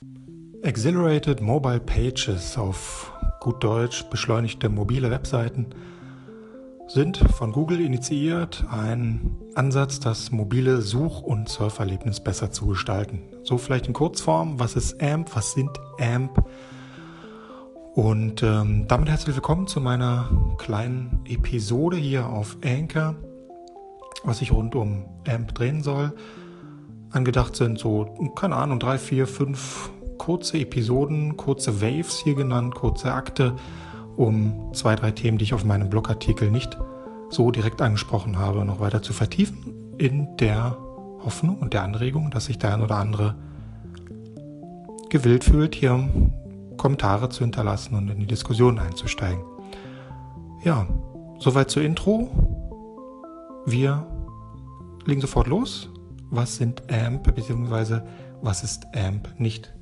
Accelerated Mobile Pages, auf gut Deutsch beschleunigte mobile Webseiten, sind von Google initiiert, ein Ansatz, das mobile Such- und Surferlebnis besser zu gestalten. So vielleicht in Kurzform: Was ist AMP, was sind AMP? Und damit herzlich willkommen zu meiner kleinen Episode hier auf Anchor, was sich rund um AMP drehen soll. Angedacht sind so, 3, 4, 5 kurze Episoden, kurze Waves hier genannt, kurze Akte, um 2, 3 Themen, die ich auf meinem Blogartikel nicht so direkt angesprochen habe, noch weiter zu vertiefen, in der Hoffnung und der Anregung, dass sich der ein oder andere gewillt fühlt, hier Kommentare zu hinterlassen und in die Diskussion einzusteigen. Ja, soweit zur Intro. Wir legen sofort los. Was sind AMP, beziehungsweise was ist AMP nicht?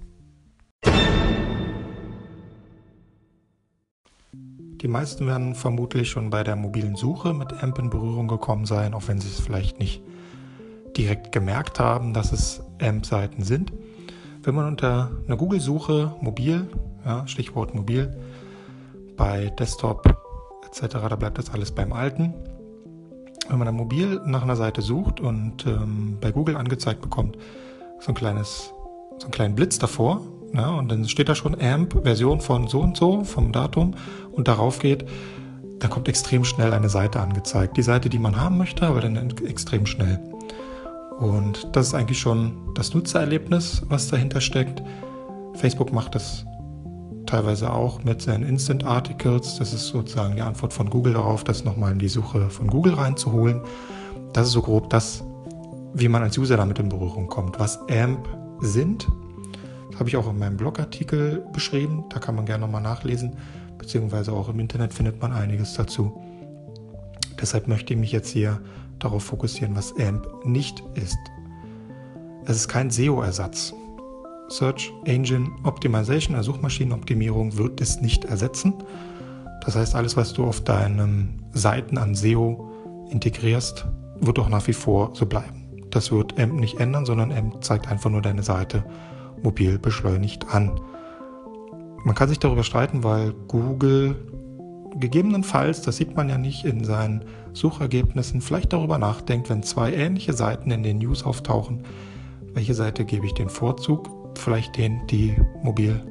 Die meisten werden vermutlich schon bei der mobilen Suche mit AMP in Berührung gekommen sein, auch wenn sie es vielleicht nicht direkt gemerkt haben, dass es AMP-Seiten sind. Wenn man unter einer Google-Suche mobil, ja, Stichwort mobil, bei Desktop etc., da bleibt das alles beim Alten. Wenn man dann mobil nach einer Seite sucht und bei Google angezeigt bekommt, so einen kleinen Blitz davor, ja, und dann steht da schon AMP, Version von so und so, vom Datum, und darauf geht, da kommt extrem schnell eine Seite angezeigt. Die Seite, die man haben möchte, aber dann extrem schnell. Und das ist eigentlich schon das Nutzererlebnis, was dahinter steckt. Facebook macht das teilweise auch mit seinen Instant Articles. Das ist sozusagen die Antwort von Google darauf, das nochmal in die Suche von Google reinzuholen. Das ist so grob das, wie man als User damit in Berührung kommt. Was AMP sind, habe ich auch in meinem Blogartikel beschrieben. Da kann man gerne nochmal nachlesen, beziehungsweise auch im Internet findet man einiges dazu. Deshalb möchte ich mich jetzt hier darauf fokussieren, was AMP nicht ist. Es ist kein SEO-Ersatz. Search Engine Optimization, also Suchmaschinenoptimierung, wird es nicht ersetzen. Das heißt, alles, was du auf deinen Seiten an SEO integrierst, wird auch nach wie vor so bleiben. Das wird AMP nicht ändern, sondern AMP zeigt einfach nur deine Seite mobil beschleunigt an. Man kann sich darüber streiten, weil Google gegebenenfalls, das sieht man ja nicht in seinen Suchergebnissen, vielleicht darüber nachdenkt, wenn 2 ähnliche Seiten in den News auftauchen, welche Seite gebe ich den Vorzug? Vielleicht denen, die mobil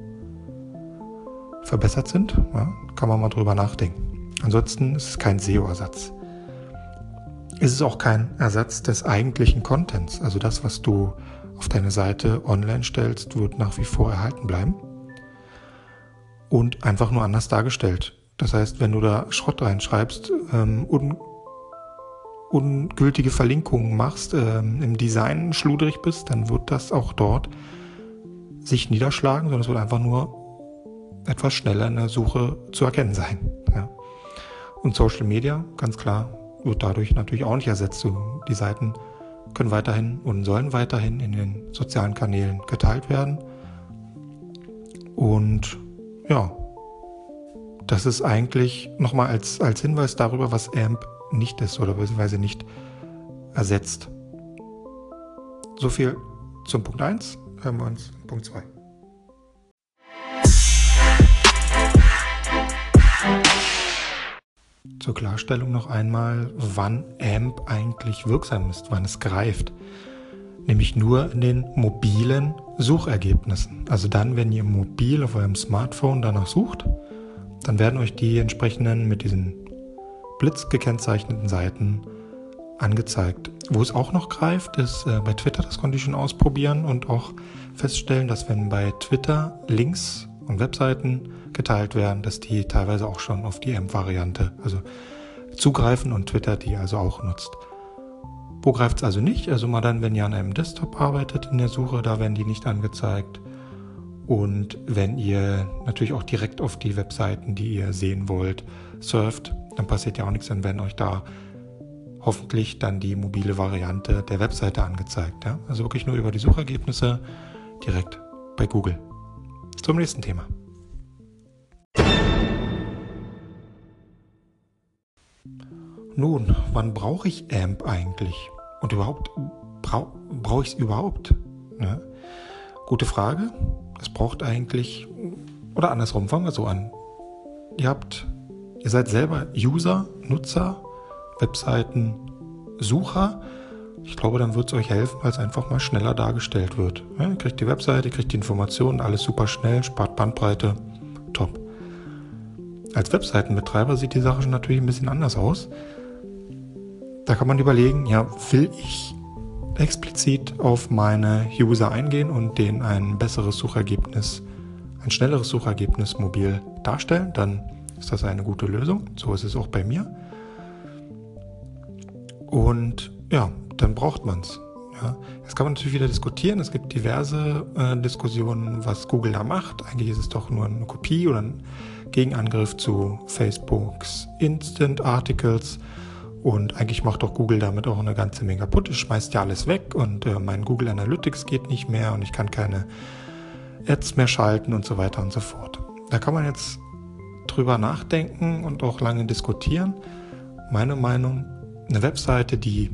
verbessert sind. Ja, kann man mal drüber nachdenken. Ansonsten ist es kein SEO-Ersatz. Es ist auch kein Ersatz des eigentlichen Contents. Also das, was du auf deine Seite online stellst, wird nach wie vor erhalten bleiben. Und einfach nur anders dargestellt. Das heißt, wenn du da Schrott reinschreibst, ungültige Verlinkungen machst, im Design schludrig bist, dann wird das auch dort sich niederschlagen, sondern es wird einfach nur etwas schneller in der Suche zu erkennen sein. Ja. Und Social Media, ganz klar, wird dadurch natürlich auch nicht ersetzt. Die Seiten können weiterhin und sollen weiterhin in den sozialen Kanälen geteilt werden. Und ja, das ist eigentlich nochmal als Hinweis darüber, was AMP nicht ist oder beziehungsweise nicht ersetzt. So viel zum Punkt 1. Hören wir uns Punkt 2. Zur Klarstellung noch einmal, wann AMP eigentlich wirksam ist, wann es greift. Nämlich nur in den mobilen Suchergebnissen. Also dann, wenn ihr mobil auf eurem Smartphone danach sucht, dann werden euch die entsprechenden mit diesen Blitz gekennzeichneten Seiten angezeigt. Wo es auch noch greift, ist bei Twitter, das konnte ich schon ausprobieren und auch feststellen, dass wenn bei Twitter Links und Webseiten geteilt werden, dass die teilweise auch schon auf die AMP-Variante, also zugreifen und Twitter die also auch nutzt. Wo greift es also nicht? Also mal dann, wenn ihr an einem Desktop arbeitet in der Suche, da werden die nicht angezeigt. Und wenn ihr natürlich auch direkt auf die Webseiten, die ihr sehen wollt, surft, dann passiert ja auch nichts, dann werden euch da hoffentlich dann die mobile Variante der Webseite angezeigt. Ja? Also wirklich nur über die Suchergebnisse direkt bei Google. Zum nächsten Thema. Nun, wann brauche ich AMP eigentlich? Und überhaupt, brauche ich es überhaupt? Ja? Gute Frage. Es braucht eigentlich, oder andersrum, fangen wir so an. Ihr seid selber User, Nutzer, Webseiten, Sucher. Ich glaube, dann wird es euch helfen, weil es einfach mal schneller dargestellt wird. Ja, ihr kriegt die Webseite, ihr kriegt die Informationen, alles super schnell, spart Bandbreite, top. Als Webseitenbetreiber sieht die Sache schon natürlich ein bisschen anders aus. Da kann man überlegen, ja, will ich explizit auf meine User eingehen und denen ein schnelleres Suchergebnis mobil darstellen, dann ist das eine gute Lösung. So ist es auch bei mir. Und ja, dann braucht man es. Ja. Jetzt kann man natürlich wieder diskutieren. Es gibt diverse Diskussionen, was Google da macht. Eigentlich ist es doch nur eine Kopie oder ein Gegenangriff zu Facebooks Instant Articles. Und eigentlich macht doch Google damit auch eine ganze Menge kaputt. Es schmeißt ja alles weg und mein Google Analytics geht nicht mehr und ich kann keine Ads mehr schalten und so weiter und so fort. Da kann man jetzt drüber nachdenken und auch lange diskutieren. Meine Meinung, eine Webseite, die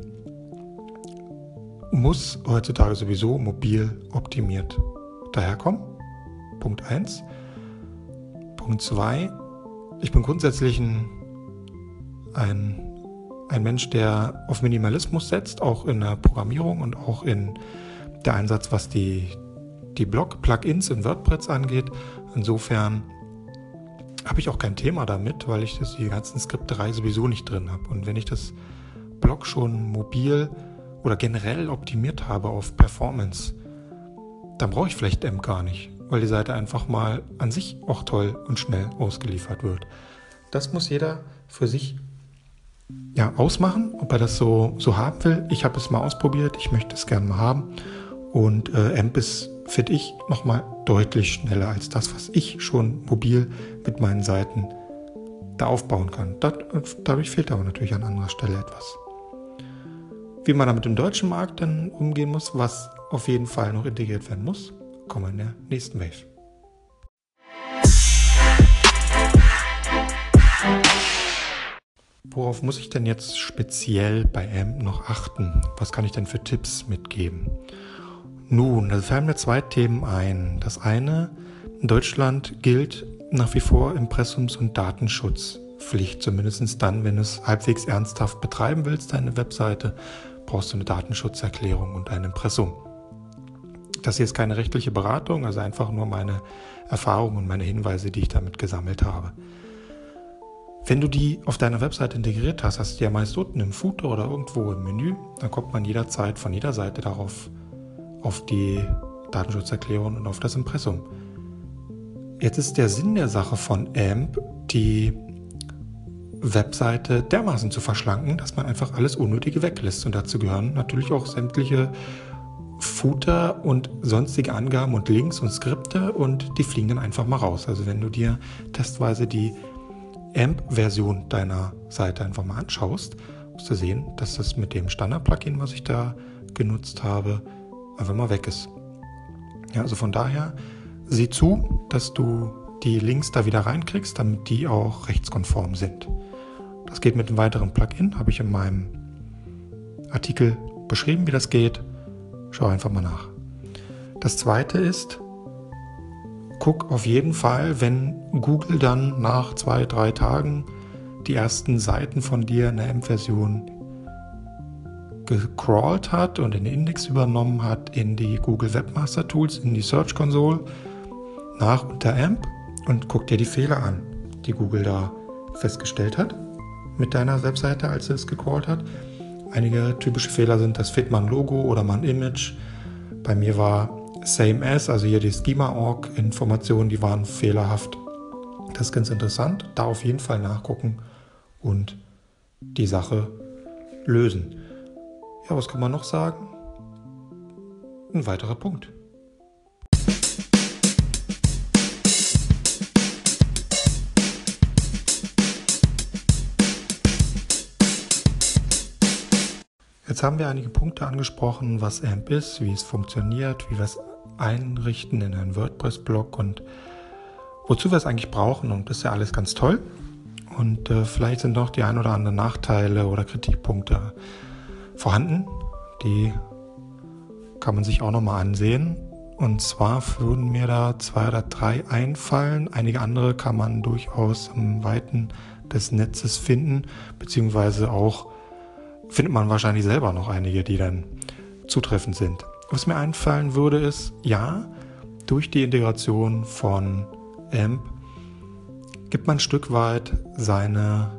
muss heutzutage sowieso mobil optimiert daherkommen. Punkt 1. Punkt 2. Ich bin grundsätzlich ein Mensch, der auf Minimalismus setzt, auch in der Programmierung und auch in der Einsatz, was die Blog-Plugins in WordPress angeht. Insofern habe ich auch kein Thema damit, weil ich die ganzen Skripterei sowieso nicht drin habe. Und wenn ich das Blog schon mobil oder generell optimiert habe auf Performance, dann brauche ich vielleicht AMP gar nicht, weil die Seite einfach mal an sich auch toll und schnell ausgeliefert wird. Das muss jeder für sich ausmachen, ob er das so haben will. Ich habe es mal ausprobiert, ich möchte es gerne mal haben. Und AMP ist, finde ich, nochmal deutlich schneller als das, was ich schon mobil mit meinen Seiten da aufbauen kann. Dadurch fehlt aber natürlich an anderer Stelle etwas. Wie man damit im deutschen Markt dann umgehen muss, was auf jeden Fall noch integriert werden muss, kommen wir in der nächsten Wave. Worauf muss ich denn jetzt speziell bei AMP noch achten? Was kann ich denn für Tipps mitgeben? Nun, da fallen mir zwei Themen ein. Das eine, in Deutschland gilt nach wie vor Impressums- und Datenschutzpflicht. Zumindest dann, wenn du es halbwegs ernsthaft betreiben willst, deine Webseite, brauchst du eine Datenschutzerklärung und ein Impressum. Das hier ist keine rechtliche Beratung, also einfach nur meine Erfahrungen und meine Hinweise, die ich damit gesammelt habe. Wenn du die auf deiner Webseite integriert hast, hast du die ja meist unten im Footer oder irgendwo im Menü, dann kommt man jederzeit von jeder Seite darauf, auf die Datenschutzerklärung und auf das Impressum. Jetzt ist der Sinn der Sache von AMP, die Webseite dermaßen zu verschlanken, dass man einfach alles Unnötige weglässt. Und dazu gehören natürlich auch sämtliche Footer und sonstige Angaben und Links und Skripte und die fliegen dann einfach mal raus. Also wenn du dir testweise die AMP-Version deiner Seite einfach mal anschaust, musst du sehen, dass das mit dem Standard-Plugin, was ich da genutzt habe, einfach mal weg ist. Ja, also von daher, sieh zu, dass du die Links da wieder reinkriegst, damit die auch rechtskonform sind. Das geht mit einem weiteren Plugin, habe ich in meinem Artikel beschrieben, wie das geht. Schau einfach mal nach. Das zweite ist, guck auf jeden Fall, wenn Google dann nach 2-3 Tagen die ersten Seiten von dir in der AMP-Version gecrawlt hat und in den Index übernommen hat in die Google Webmaster Tools, in die Search Console, nach unter AMP und guck dir die Fehler an, die Google da festgestellt hat mit deiner Webseite, als es gecrawlt hat. Einige typische Fehler sind, das fehlt mal ein Logo oder mal ein Image. Bei mir war Same As, also hier die Schema-Org-Informationen, die waren fehlerhaft. Das ist ganz interessant. Da auf jeden Fall nachgucken und die Sache lösen. Ja, was kann man noch sagen? Ein weiterer Punkt. Jetzt haben wir einige Punkte angesprochen, was AMP ist, wie es funktioniert, wie wir es einrichten in einen WordPress-Blog und wozu wir es eigentlich brauchen. Und das ist ja alles ganz toll. Und vielleicht sind noch die ein oder anderen Nachteile oder Kritikpunkte vorhanden. Die kann man sich auch nochmal ansehen. Und zwar würden mir da 2 oder 3 einfallen. Einige andere kann man durchaus im Weiten des Netzes finden, beziehungsweise auch findet man wahrscheinlich selber noch einige, die dann zutreffend sind. Was mir einfallen würde ist, ja, durch die Integration von AMP gibt man ein Stück weit seine,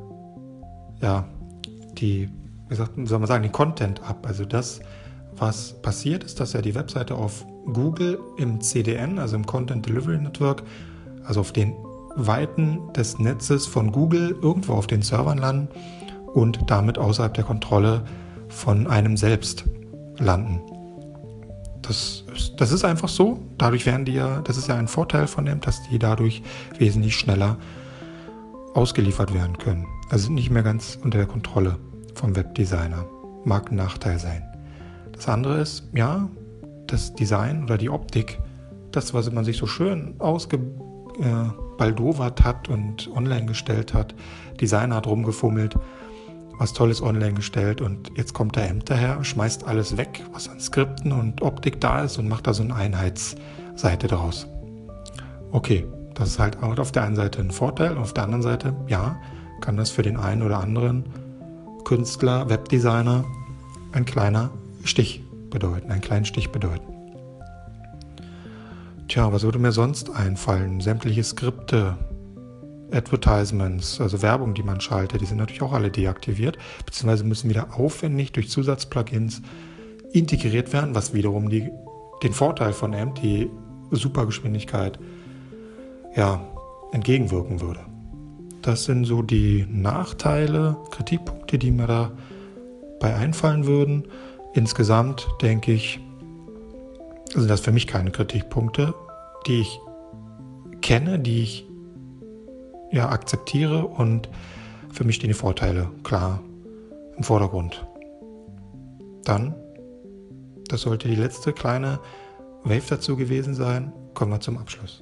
den Content ab. Also das, was passiert ist, dass ja die Webseite auf Google im CDN, also im Content Delivery Network, also auf den Weiten des Netzes von Google irgendwo auf den Servern landen und damit außerhalb der Kontrolle von einem selbst landen. Das ist einfach so. Dadurch werden das ist ja ein Vorteil von dem, dass die dadurch wesentlich schneller ausgeliefert werden können. Also sind nicht mehr ganz unter der Kontrolle vom Webdesigner. Mag ein Nachteil sein. Das andere ist, ja, das Design oder die Optik, das, was man sich so schön ausgebaldowert hat und online gestellt hat. Designer hat rumgefummelt, was Tolles online gestellt und jetzt kommt der AMP daher, schmeißt alles weg, was an Skripten und Optik da ist und macht da so eine Einheitsseite draus. Okay, das ist halt auf der einen Seite ein Vorteil, auf der anderen Seite, ja, kann das für den einen oder anderen Künstler, Webdesigner ein kleiner Stich bedeuten, einen kleinen Stich bedeuten. Tja, was würde mir sonst einfallen? Sämtliche Skripte, Advertisements, also Werbung, die man schaltet, die sind natürlich auch alle deaktiviert, beziehungsweise müssen wieder aufwendig durch Zusatzplugins integriert werden, was wiederum den Vorteil von AMP, die Supergeschwindigkeit, entgegenwirken würde. Das sind so die Nachteile, Kritikpunkte, die mir dabei einfallen würden. Insgesamt denke ich, sind das für mich keine Kritikpunkte, die ich kenne, die ich akzeptiere und für mich stehen die Vorteile klar im Vordergrund. Dann, das sollte die letzte kleine Wave dazu gewesen sein, kommen wir zum Abschluss.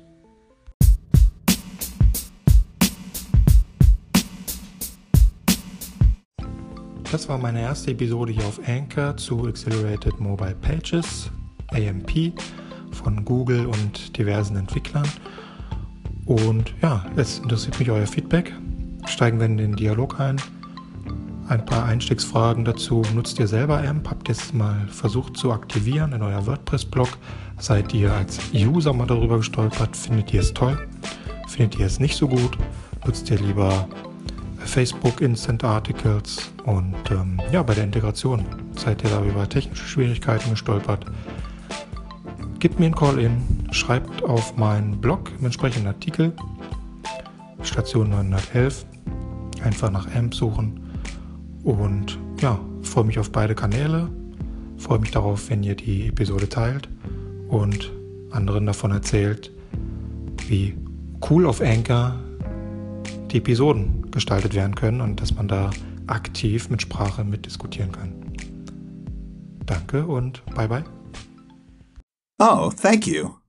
Das war meine erste Episode hier auf Anchor zu Accelerated Mobile Pages, AMP, von Google und diversen Entwicklern. Und jetzt interessiert mich euer Feedback. Steigen wir in den Dialog ein. Ein paar Einstiegsfragen dazu. Nutzt ihr selber AMP? Habt ihr es mal versucht zu aktivieren in euer WordPress-Blog? Seid ihr als User mal darüber gestolpert? Findet ihr es toll? Findet ihr es nicht so gut? Nutzt ihr lieber Facebook Instant Articles? Und bei der Integration seid ihr da über technische Schwierigkeiten gestolpert? Gebt mir einen Call-in, schreibt auf meinen Blog im entsprechenden Artikel, Station 911, einfach nach AMP suchen und freue mich auf beide Kanäle, freue mich darauf, wenn ihr die Episode teilt und anderen davon erzählt, wie cool auf Anchor die Episoden gestaltet werden können und dass man da aktiv mit Sprache mitdiskutieren kann. Danke und bye bye. Oh, thank you.